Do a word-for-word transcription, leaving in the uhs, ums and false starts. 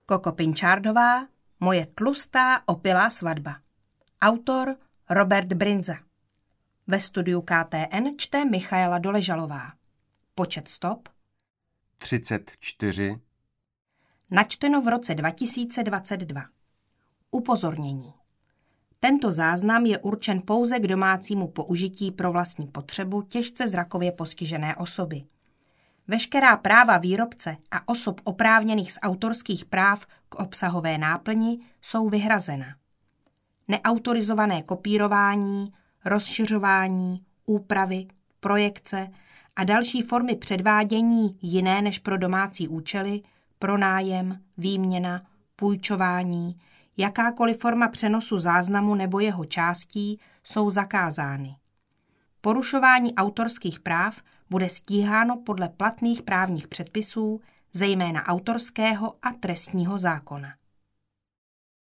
Koko Pinčárdová, Moje tlustá opilá svatba. Autor Robert Brindza. Ve studiu K T N čte Michaela Doležalová. Počet stop třicet čtyři. Načteno v roce dva tisíce dvacet dva. Upozornění. Tento záznam je určen pouze k domácímu použití pro vlastní potřebu těžce zrakově postižené osoby. Veškerá práva výrobce a osob oprávněných z autorských práv k obsahové náplni jsou vyhrazena. Neautorizované kopírování, rozšiřování, úpravy, projekce a další formy předvádění jiné než pro domácí účely, pronájem, výměna, půjčování, jakákoliv forma přenosu záznamu nebo jeho částí jsou zakázány. Porušování autorských práv bude stíháno podle platných právních předpisů, zejména autorského a trestního zákona.